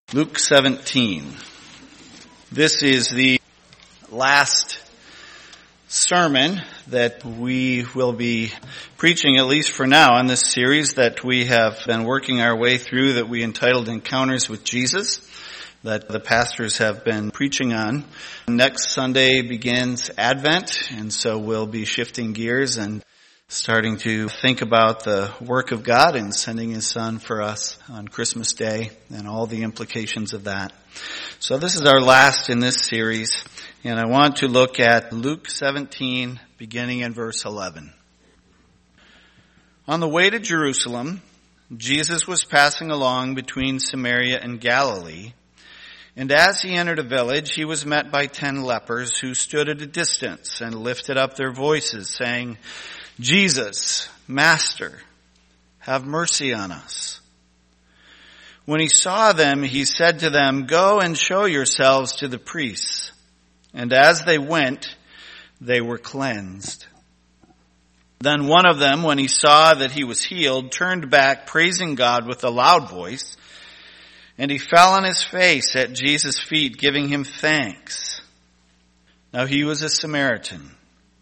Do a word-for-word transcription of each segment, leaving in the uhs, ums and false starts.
Luke seventeen. This is the last sermon that we will be preaching, at least for now, on this series that we have been working our way through, that we entitled Encounters with Jesus, that the pastors have been preaching on. Next Sunday begins Advent, and so we'll be shifting gears and starting to think about the work of God in sending His Son for us on Christmas Day and all the implications of that. So this is our last in this series, and I want to look at Luke seventeen, beginning in verse eleven. On the way to Jerusalem, Jesus was passing along between Samaria and Galilee, and as he entered a village, he was met by ten lepers who stood at a distance and lifted up their voices, saying, "Jesus, Master, have mercy on us." When he saw them, he said to them, "Go and show yourselves to the priests." And as they went, they were cleansed. Then one of them, when he saw that he was healed, turned back, praising God with a loud voice, and he fell on his face at Jesus' feet, giving him thanks. Now he was a Samaritan.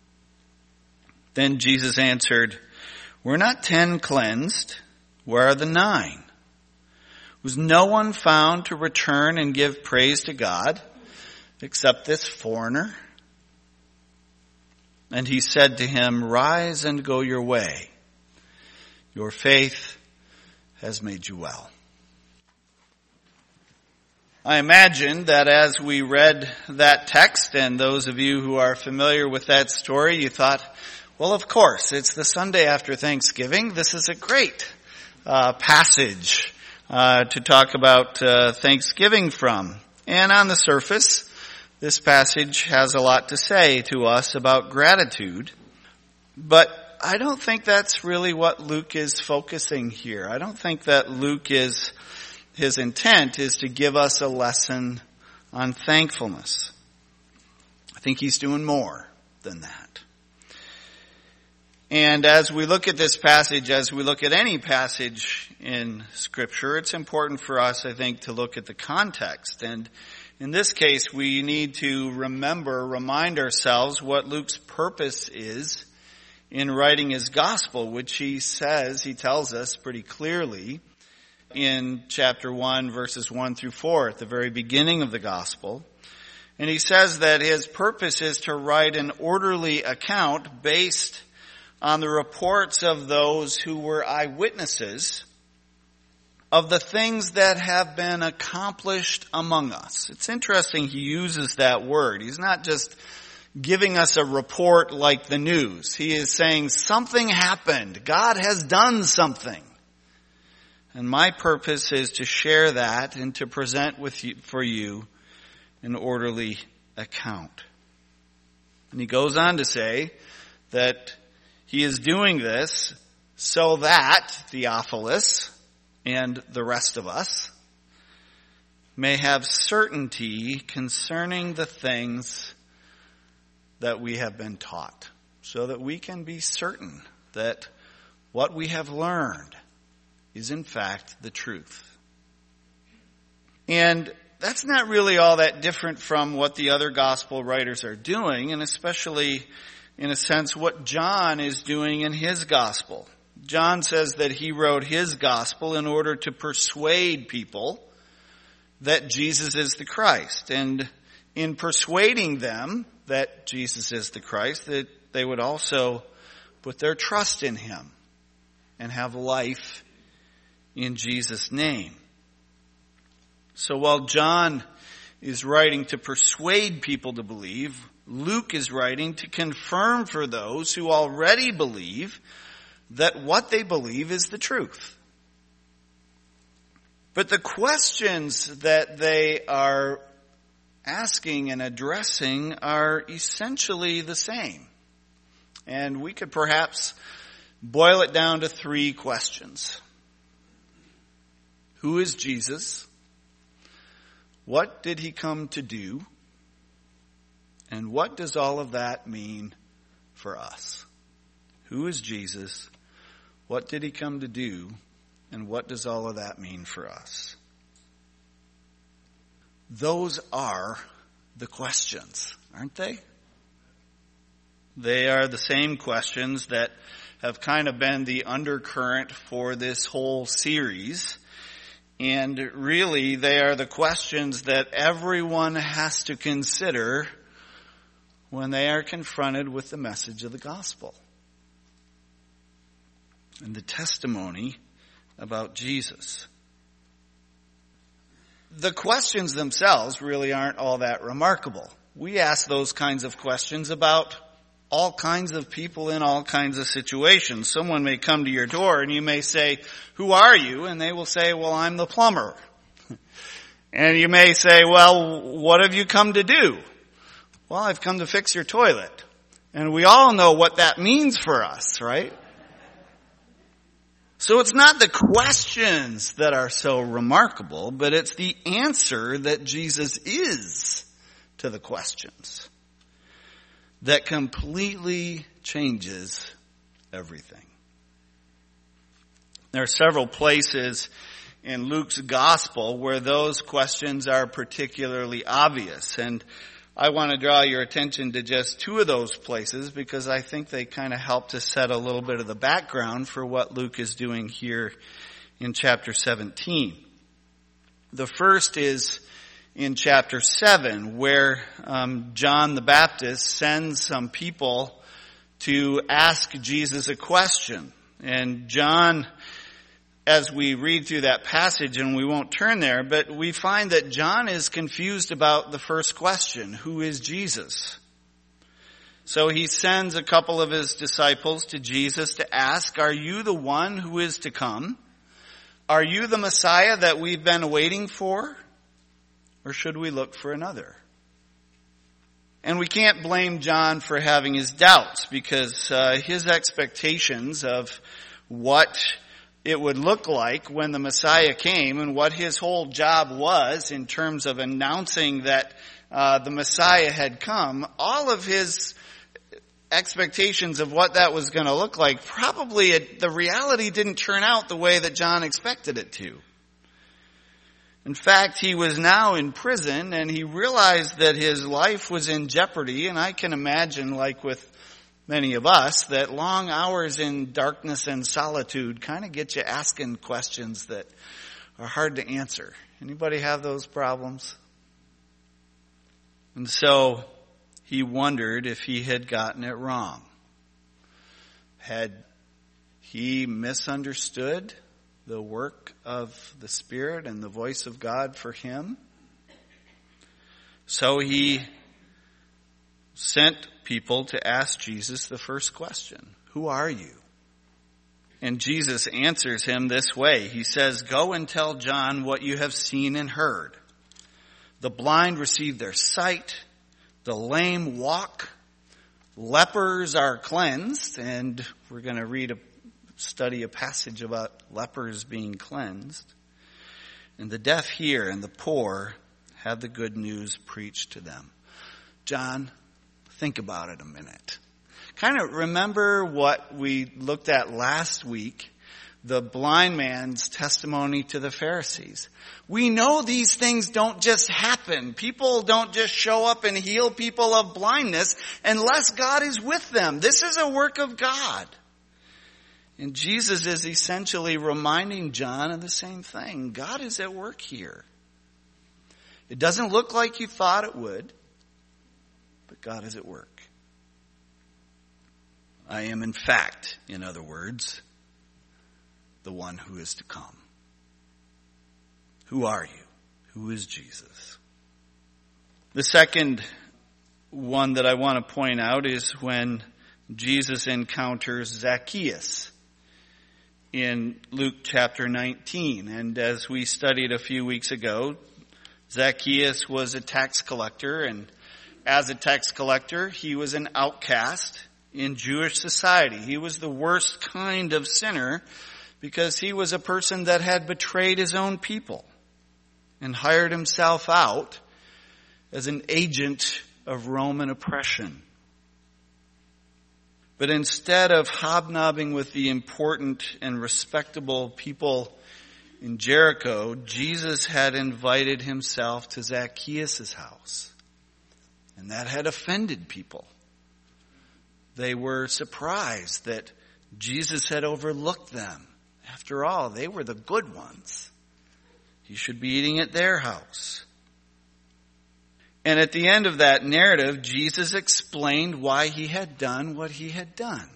Then Jesus answered, "Were not ten cleansed? Where are the nine? Was no one found to return and give praise to God, except this foreigner?" And he said to him, "Rise and go your way. Your faith has made you well." I imagine that as we read that text, and those of you who are familiar with that story, you thought, well, of course, it's the Sunday after Thanksgiving. This is a great uh, passage uh, to talk about uh, Thanksgiving from. And on the surface, this passage has a lot to say to us about gratitude. But I don't think that's really what Luke is focusing here. I don't think that Luke is, his intent is to give us a lesson on thankfulness. I think he's doing more than that. And as we look at this passage, as we look at any passage in Scripture, it's important for us, I think, to look at the context. And in this case, we need to remember, remind ourselves what Luke's purpose is in writing his gospel, which he says, he tells us pretty clearly in chapter one, verses one through four, at the very beginning of the gospel. And he says that his purpose is to write an orderly account based on the reports of those who were eyewitnesses of the things that have been accomplished among us. It's interesting he uses that word. He's not just giving us a report like the news. He is saying something happened. God has done something. And my purpose is to share that and to present with you, for you an orderly account. And he goes on to say that he is doing this so that Theophilus and the rest of us may have certainty concerning the things that we have been taught, so that we can be certain that what we have learned is in fact the truth. And that's not really all that different from what the other gospel writers are doing, and especially in a sense, what John is doing in his gospel. John says that he wrote his gospel in order to persuade people that Jesus is the Christ. And in persuading them that Jesus is the Christ, that they would also put their trust in him and have life in Jesus' name. So while John is writing to persuade people to believe, Luke is writing to confirm for those who already believe that what they believe is the truth. But the questions that they are asking and addressing are essentially the same. And we could perhaps boil it down to three questions. Who is Jesus? What did he come to do? And what does all of that mean for us? Who is Jesus? What did he come to do? And what does all of that mean for us? Those are the questions, aren't they? They are the same questions that have kind of been the undercurrent for this whole series. And really, they are the questions that everyone has to consider when they are confronted with the message of the gospel and the testimony about Jesus. The questions themselves really aren't all that remarkable. We ask those kinds of questions about all kinds of people in all kinds of situations. Someone may come to your door and you may say, "Who are you?" And they will say, "Well, I'm the plumber." And you may say, "Well, what have you come to do?" "Well, I've come to fix your toilet." And we all know what that means for us, right? So it's not the questions that are so remarkable, but it's the answer that Jesus is to the questions that completely changes everything. There are several places in Luke's gospel where those questions are particularly obvious. And I want to draw your attention to just two of those places because I think they kind of help to set a little bit of the background for what Luke is doing here in chapter seventeen. The first is in chapter seven, where um, John the Baptist sends some people to ask Jesus a question. And John, as we read through that passage, and we won't turn there, but we find that John is confused about the first question, who is Jesus? So he sends a couple of his disciples to Jesus to ask, "Are you the one who is to come? Are you the Messiah that we've been waiting for? Or should we look for another?" And we can't blame John for having his doubts because uh, his expectations of what it would look like when the Messiah came and what his whole job was in terms of announcing that uh, the Messiah had come, all of his expectations of what that was going to look like, probably it, the reality didn't turn out the way that John expected it to. In fact, he was now in prison and he realized that his life was in jeopardy. And I can imagine, like with many of us, that long hours in darkness and solitude kind of get you asking questions that are hard to answer. Anybody have those problems? And so he wondered if he had gotten it wrong. Had he misunderstood the work of the Spirit and the voice of God for him? So he sent people to ask Jesus the first question, "Who are you?" And Jesus answers him this way. He says, "Go and tell John what you have seen and heard. The blind receive their sight, the lame walk, lepers are cleansed," and we're going to read a study a passage about lepers being cleansed, "and the deaf hear, and the poor have the good news preached to them." John, think about it a minute. Kind of remember what we looked at last week, the blind man's testimony to the Pharisees. We know these things don't just happen. People don't just show up and heal people of blindness unless God is with them. This is a work of God. And Jesus is essentially reminding John of the same thing. God is at work here. It doesn't look like you thought it would, but God is at work. I am, in fact, in other words, the one who is to come. Who are you? Who is Jesus? The second one that I want to point out is when Jesus encounters Zacchaeus in Luke chapter nineteen. And as we studied a few weeks ago, Zacchaeus was a tax collector, and as a tax collector, he was an outcast in Jewish society. He was the worst kind of sinner because he was a person that had betrayed his own people and hired himself out as an agent of Roman oppression. But instead of hobnobbing with the important and respectable people in Jericho, Jesus had invited himself to Zacchaeus' house. And that had offended people. They were surprised that Jesus had overlooked them. After all, they were the good ones. He should be eating at their house. And at the end of that narrative, Jesus explained why he had done what he had done.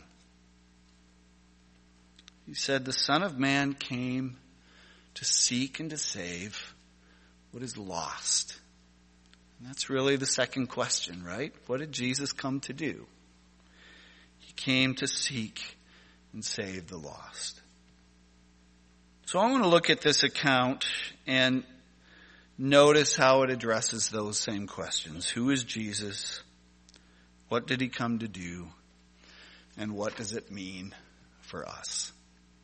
He said, the Son of Man came to seek and to save what is lost. And that's really the second question, right? What did Jesus come to do? He came to seek and save the lost. So I want to look at this account and notice how it addresses those same questions. Who is Jesus? What did he come to do? And what does it mean for us?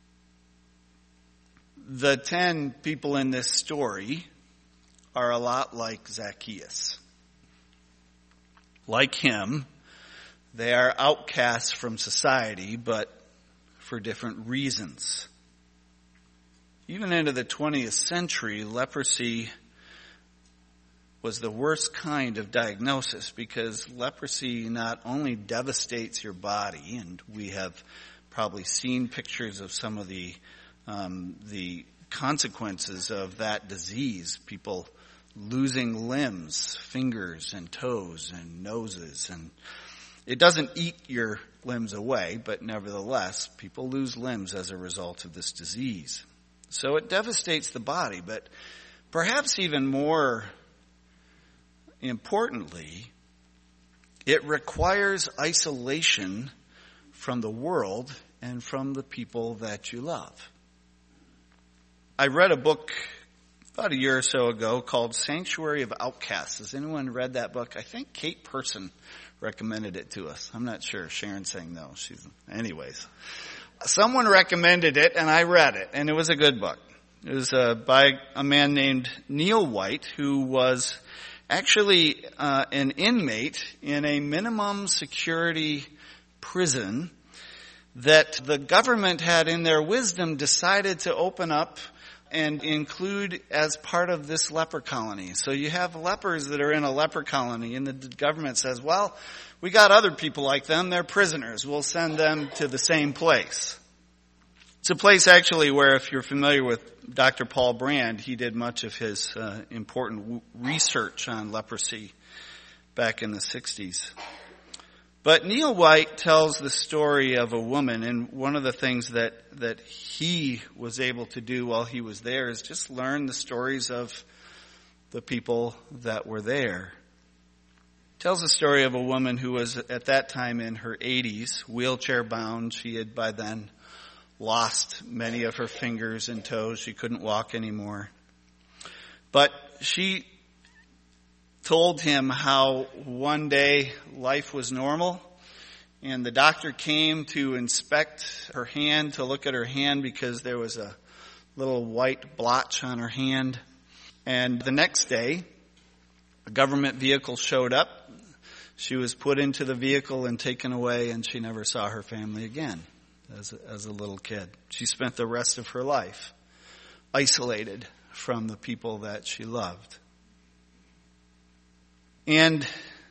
The ten people in this story are a lot like Zacchaeus. Like him, they are outcasts from society, but for different reasons. Even into the twentieth century, leprosy was the worst kind of diagnosis because leprosy not only devastates your body, and we have probably seen pictures of some of the um, the consequences of that disease, people losing limbs, fingers and toes and noses, and it doesn't eat your limbs away, but nevertheless, people lose limbs as a result of this disease. So it devastates the body, but perhaps even more importantly, it requires isolation from the world and from the people that you love. I read a book about a year or so ago called Sanctuary of Outcasts. Has anyone read that book? I think Kate Person recommended it to us. I'm not sure. Sharon's saying no. She's, anyways. Someone recommended it and I read it, and it was a good book. It was uh, by a man named Neil White, who was actually uh, an inmate in a minimum security prison that the government had in their wisdom decided to open up and include as part of this leper colony. So you have lepers that are in a leper colony, and the government says, well, we got other people like them. They're prisoners. We'll send them to the same place. It's a place actually where, if you're familiar with Doctor Paul Brand, he did much of his uh, important w- research on leprosy back in the sixties. But Neil White tells the story of a woman, and one of the things that, that he was able to do while he was there is just learn the stories of the people that were there. He tells the story of a woman who was at that time in her eighties, wheelchair bound. She had by then lost many of her fingers and toes. She couldn't walk anymore. But she told him how one day life was normal, and the doctor came to inspect her hand, to look at her hand, because there was a little white blotch on her hand. And the next day, a government vehicle showed up. She was put into the vehicle and taken away, and she never saw her family again as a, as a little kid. She spent the rest of her life isolated from the people that she loved. And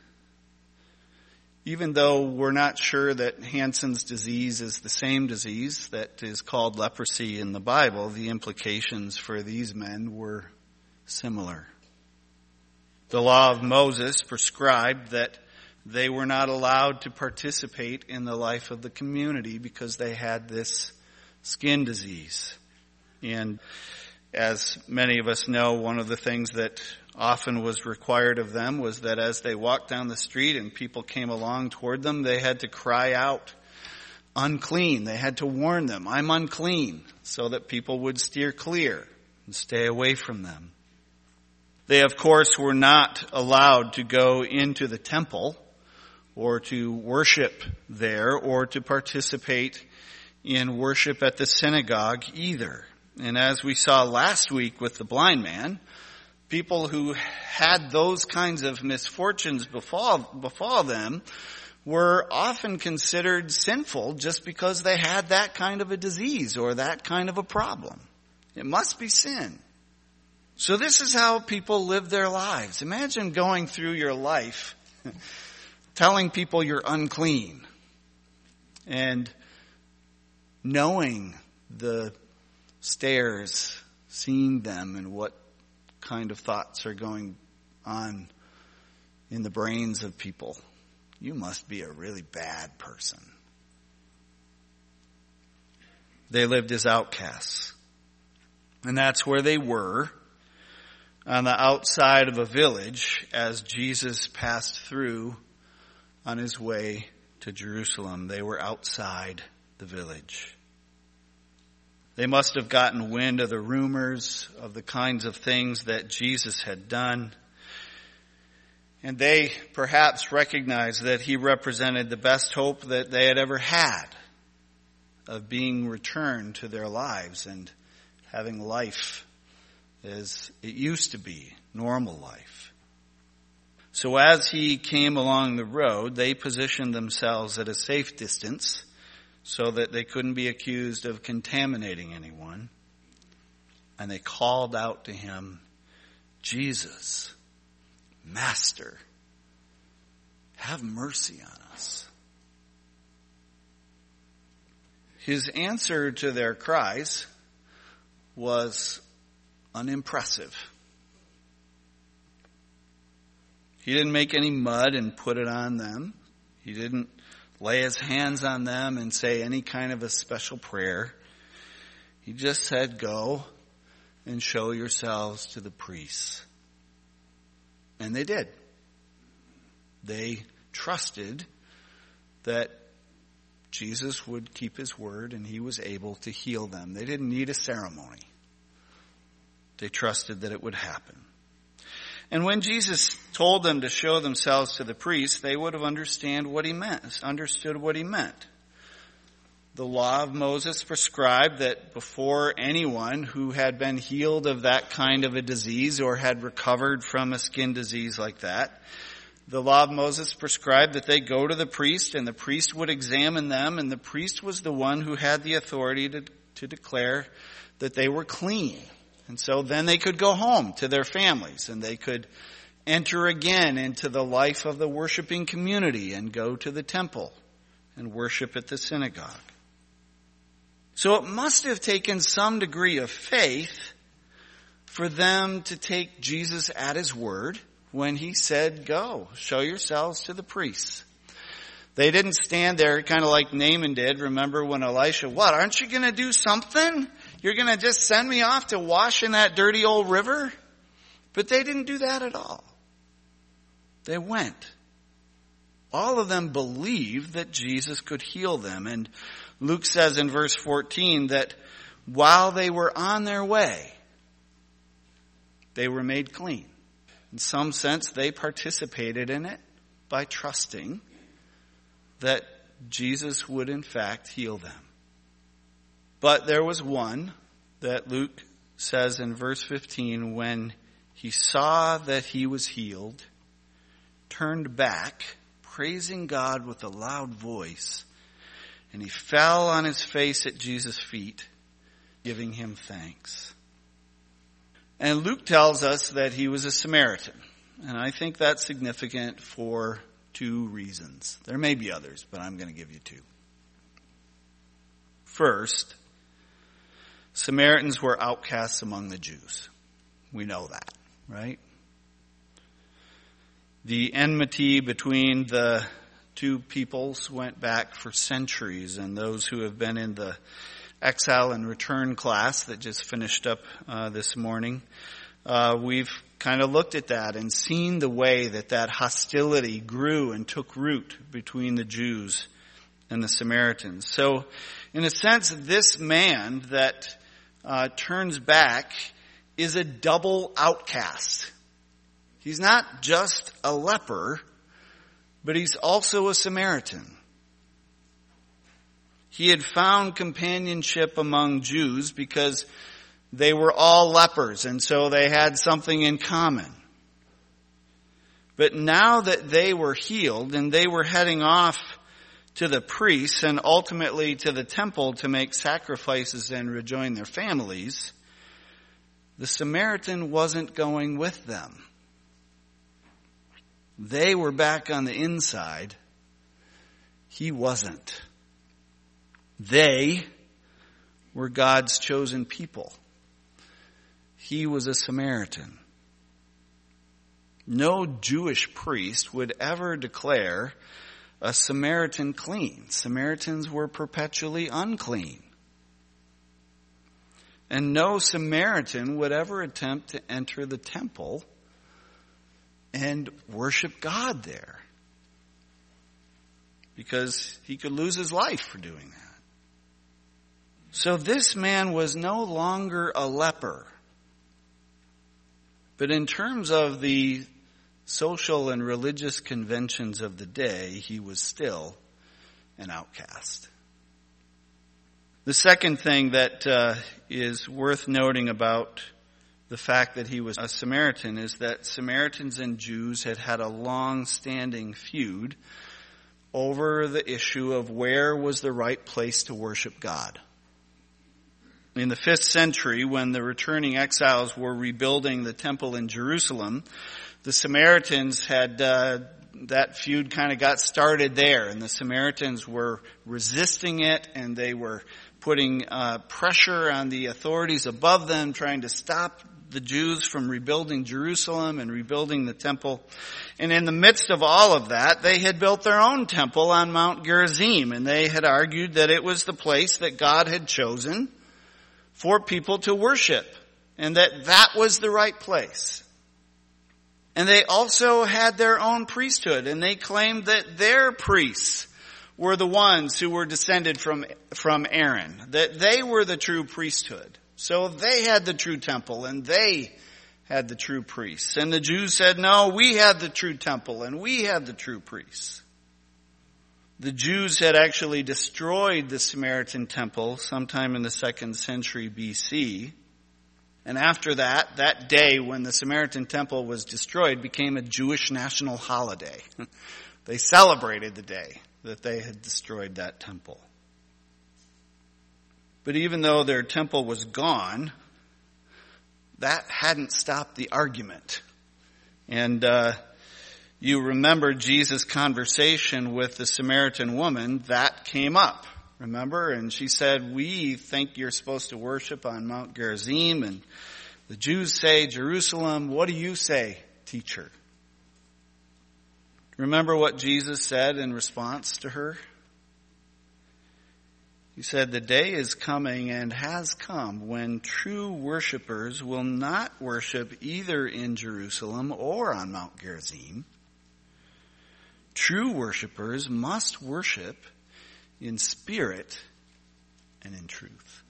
even though we're not sure that Hansen's disease is the same disease that is called leprosy in the Bible, the implications for these men were similar. The law of Moses prescribed that they were not allowed to participate in the life of the community because they had this skin disease. And as many of us know, one of the things that often was required of them was that as they walked down the street and people came along toward them, they had to cry out, unclean. They had to warn them, I'm unclean, so that people would steer clear and stay away from them. They, of course, were not allowed to go into the temple or to worship there or to participate in worship at the synagogue either. And as we saw last week with the blind man, people who had those kinds of misfortunes befall, befall them were often considered sinful just because they had that kind of a disease or that kind of a problem. It must be sin. So this is how people live their lives. Imagine going through your life telling people you're unclean and knowing the stares, seeing them and what kind of thoughts are going on in the brains of people. You must be a really bad person. They lived as outcasts. And that's where they were, on the outside of a village, as Jesus passed through on his way to Jerusalem. They were outside the village. They must have gotten wind of the rumors of the kinds of things that Jesus had done. And they perhaps recognized that he represented the best hope that they had ever had of being returned to their lives and having life as it used to be, normal life. So as he came along the road, they positioned themselves at a safe distance so that they couldn't be accused of contaminating anyone. And they called out to him, "Jesus, Master, have mercy on us." His answer to their cries was unimpressive. He didn't make any mud and put it on them. He didn't lay his hands on them and say any kind of a special prayer. He just said, "Go and show yourselves to the priests." And they did. They trusted that Jesus would keep his word and he was able to heal them. They didn't need a ceremony. They trusted that it would happen. And when Jesus told them to show themselves to the priests, they would have understand what he meant, understood what he meant. The law of Moses prescribed that before anyone who had been healed of that kind of a disease or had recovered from a skin disease like that, the law of Moses prescribed that they go to the priest and the priest would examine them, and the priest was the one who had the authority to, to declare that they were clean. And so then they could go home to their families and they could enter again into the life of the worshiping community and go to the temple and worship at the synagogue. So it must have taken some degree of faith for them to take Jesus at his word when he said, "Go, show yourselves to the priests." They didn't stand there kind of like Naaman did. Remember when Elisha, "What, aren't you going to do something? You're going to just send me off to wash in that dirty old river?" But they didn't do that at all. They went. All of them believed that Jesus could heal them. And Luke says in verse fourteen that while they were on their way, they were made clean. In some sense, they participated in it by trusting that Jesus would in fact heal them. But there was one that Luke says in verse fifteen, when he saw that he was healed, turned back, praising God with a loud voice, and he fell on his face at Jesus' feet, giving him thanks. And Luke tells us that he was a Samaritan. And I think that's significant for two reasons. There may be others, but I'm going to give you two. First, Samaritans were outcasts among the Jews. We know that, right? The enmity between the two peoples went back for centuries, and those who have been in the exile and return class that just finished up uh, this morning, uh, we've kind of looked at that and seen the way that that hostility grew and took root between the Jews and the Samaritans. So, in a sense, this man that uh, turns back is a double outcast. He's not just a leper, but he's also a Samaritan. He had found companionship among Jews because they were all lepers, and so they had something in common. But now that they were healed and they were heading off to the priests and ultimately to the temple to make sacrifices and rejoin their families, the Samaritan wasn't going with them. They were back on the inside. He wasn't. They were God's chosen people. He was a Samaritan. No Jewish priest would ever declare a Samaritan clean. Samaritans were perpetually unclean. And no Samaritan would ever attempt to enter the temple and worship God there, because he could lose his life for doing that. So this man was no longer a leper. But in terms of the social and religious conventions of the day, he was still an outcast. The second thing that uh, is worth noting about the fact that he was a Samaritan is that Samaritans and Jews had had a long-standing feud over the issue of where was the right place to worship God. In the fifth century, when the returning exiles were rebuilding the temple in Jerusalem, the Samaritans had, uh, that feud kind of got started there, and the Samaritans were resisting it, and they were putting uh, pressure on the authorities above them, trying to stop the Jews from rebuilding Jerusalem and rebuilding the temple. And in the midst of all of that, they had built their own temple on Mount Gerizim, and they had argued that it was the place that God had chosen for people to worship, and that that was the right place. And they also had their own priesthood, and they claimed that their priests were the ones who were descended from, from Aaron, that they were the true priesthood. So they had the true temple, and they had the true priests. And the Jews said, no, we had the true temple, and we had the true priests. The Jews had actually destroyed the Samaritan temple sometime in the second century B C. And after that, that day when the Samaritan temple was destroyed became a Jewish national holiday. They celebrated the day that they had destroyed that temple. But even though their temple was gone, that hadn't stopped the argument. And uh, you remember Jesus' conversation with the Samaritan woman, that came up. Remember? And she said, we think you're supposed to worship on Mount Gerizim, and the Jews say Jerusalem. What do you say, teacher? Remember what Jesus said in response to her? He said, the day is coming and has come when true worshipers will not worship either in Jerusalem or on Mount Gerizim. True worshipers must worship in spirit and in truth.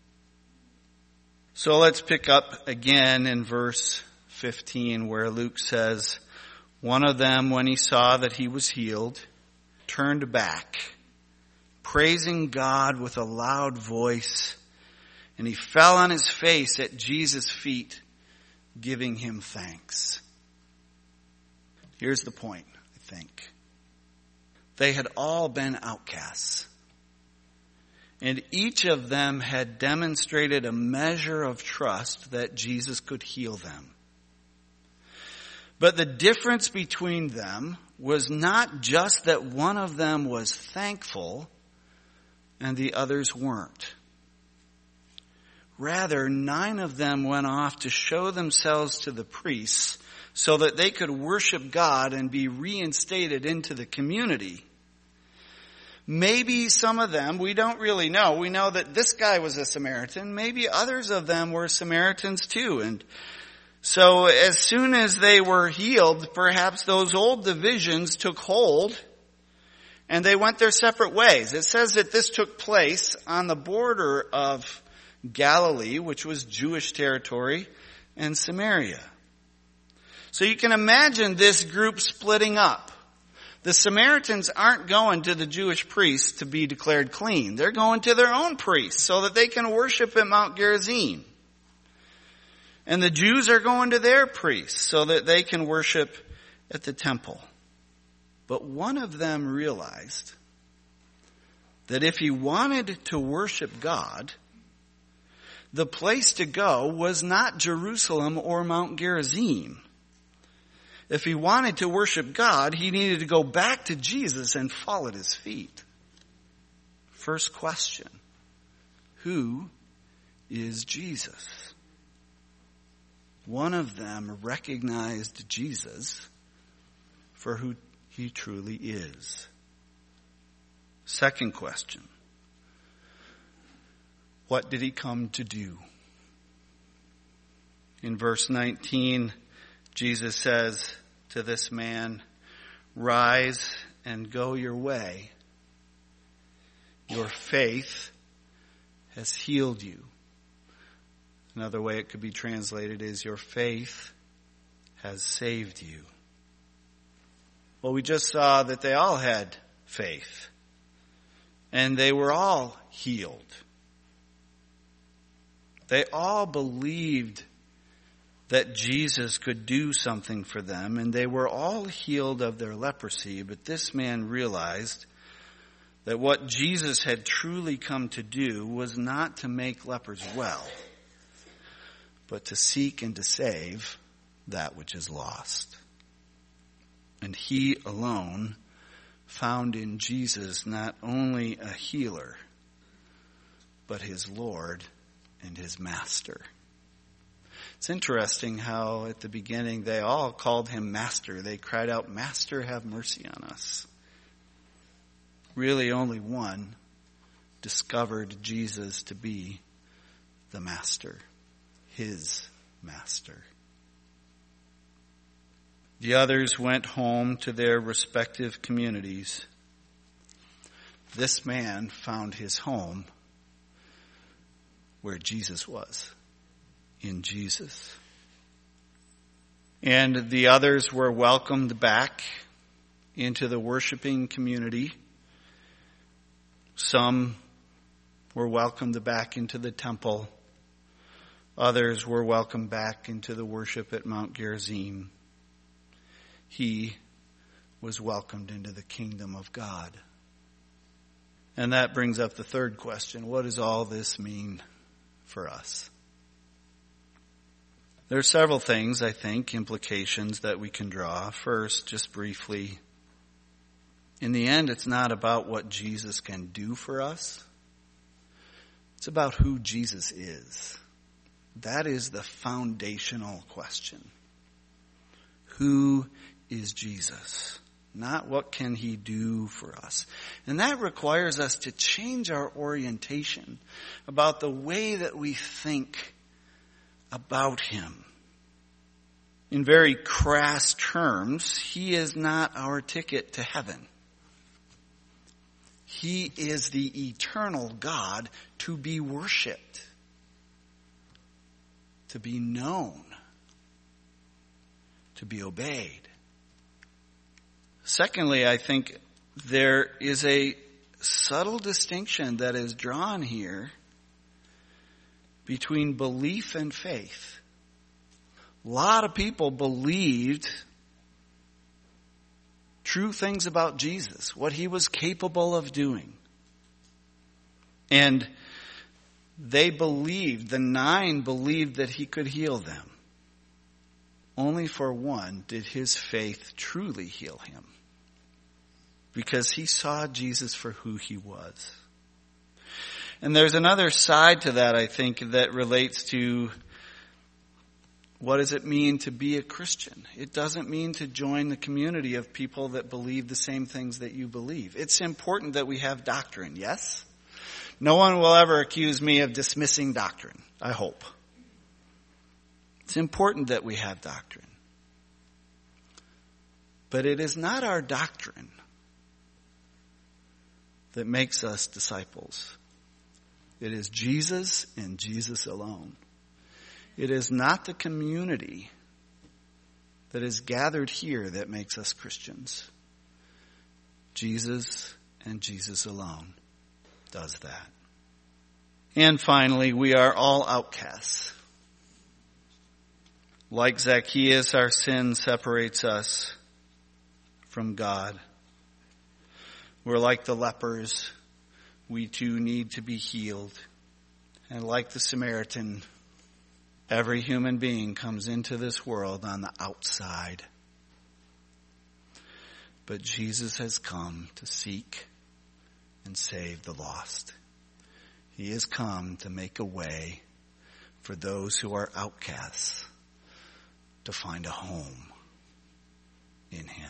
So let's pick up again in verse fifteen, where Luke says, one of them, when he saw that he was healed, turned back, praising God with a loud voice, and he fell on his face at Jesus' feet, giving him thanks. Here's the point, I think. They had all been outcasts, and each of them had demonstrated a measure of trust that Jesus could heal them. But the difference between them was not just that one of them was thankful and the others weren't. Rather, nine of them went off to show themselves to the priests so that they could worship God and be reinstated into the community. Maybe some of them, we don't really know. We know that this guy was a Samaritan. Maybe others of them were Samaritans too. And so as soon as they were healed, perhaps those old divisions took hold and they went their separate ways. It says that this took place on the border of Galilee, which was Jewish territory, and Samaria. So you can imagine this group splitting up. The Samaritans aren't going to the Jewish priests to be declared clean. They're going to their own priests so that they can worship at Mount Gerizim. And the Jews are going to their priests so that they can worship at the temple. But one of them realized that if he wanted to worship God, The place to go was not Jerusalem or Mount Gerizim. If he wanted to worship God, he needed to go back to Jesus and fall at his feet. First question, who is Jesus? One of them recognized Jesus for who he truly is. Second question, what did he come to do? In verse nineteen, Jesus says to this man, rise and go your way. Your faith has healed you. Another way it could be translated is your faith has saved you. Well, we just saw that they all had faith. And they were all healed. They all believed that Jesus could do something for them, and they were all healed of their leprosy. But this man realized that what Jesus had truly come to do was not to make lepers well, but to seek and to save that which is lost. And he alone found in Jesus not only a healer, but his Lord and his Master. It's interesting how at the beginning they all called him Master. They cried out, Master, have mercy on us. Really only one discovered Jesus to be the Master, his Master. The others went home to their respective communities. This man found his home where Jesus was, in Jesus. And the others were welcomed back into the worshiping community. Some were welcomed back into the temple. Others were welcomed back into the worship at Mount Gerizim. He was welcomed into the kingdom of God. And that brings up the third question. What does all this mean for us? There are several things, I think, implications that we can draw. First, just briefly, in the end, it's not about what Jesus can do for us. It's about who Jesus is. That is the foundational question. Who is Jesus? Not what can he do for us. And that requires us to change our orientation about the way that we think about him. In very crass terms, he is not our ticket to heaven. He is the eternal God to be worshipped, to be known, to be obeyed. Secondly, I think there is a subtle distinction that is drawn here between belief and faith. A lot of people believed true things about Jesus, what he was capable of doing. And they believed, the nine believed that he could heal them. Only for one did his faith truly heal him, because he saw Jesus for who he was. And there's another side to that, I think, that relates to what does it mean to be a Christian? It doesn't mean to join the community of people that believe the same things that you believe. It's important that we have doctrine, yes? No one will ever accuse me of dismissing doctrine, I hope. It's important that we have doctrine. But it is not our doctrine that makes us disciples. It is Jesus and Jesus alone. It is not the community that is gathered here that makes us Christians. Jesus and Jesus alone does that. And finally, we are all outcasts. Like Zacchaeus, our sin separates us from God. We're like the lepers. We too need to be healed. And like the Samaritan, every human being comes into this world on the outside. But Jesus has come to seek and save the lost. He has come to make a way for those who are outcasts to find a home in him.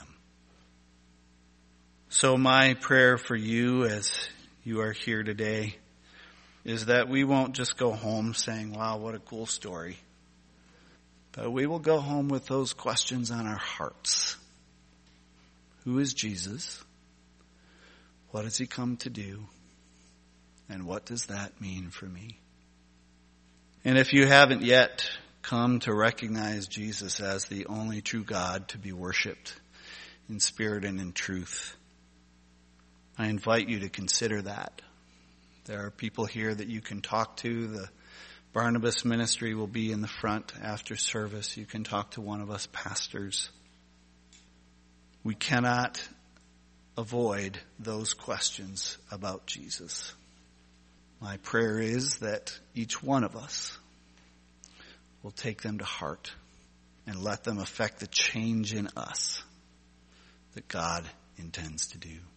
So my prayer for you as you are here today is that we won't just go home saying, wow, what a cool story. But we will go home with those questions on our hearts. Who is Jesus? What has he come to do? And what does that mean for me? And if you haven't yet come to recognize Jesus as the only true God to be worshiped in spirit and in truth, I invite you to consider that. There are people here that you can talk to. The Barnabas ministry will be in the front after service. You can talk to one of us pastors. We cannot avoid those questions about Jesus. My prayer is that each one of us will take them to heart and let them affect the change in us that God intends to do.